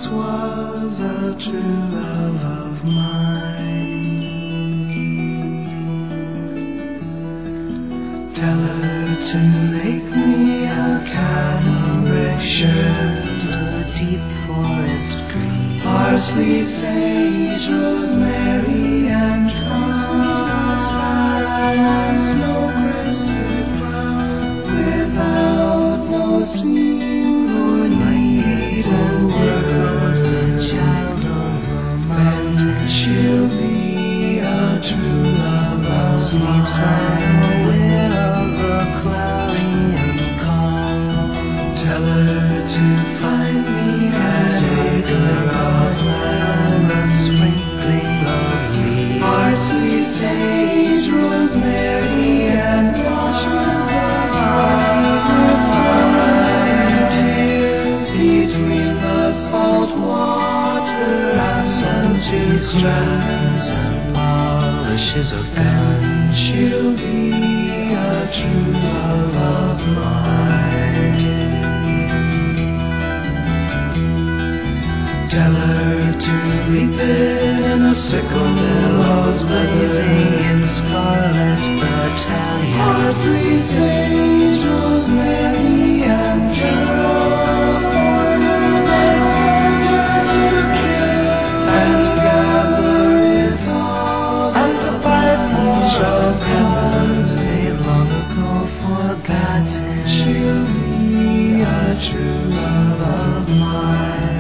once was a true love of mine. Tell her to make me a cambric shirt, a deep forest green, parsley, sage, rosemary, and thyme, and snow-crested brown, without no seam nor need and work, the child of and she'll be a true love of mine. aware of the cloudy and calm. Tell her to find me an acre of land, a sprinkling of leaves, parsley, sage, rosemary, and between the salt water and two strands and polishes of gun. she'll be a true love of mine. Tell her to reap in a sickle, billows blazing in scarlet battalion, parsley, sage, rosemary, and geranium, and gather it all, and the Bible of heavens made long ago forgotten. she'll be a true love of mine.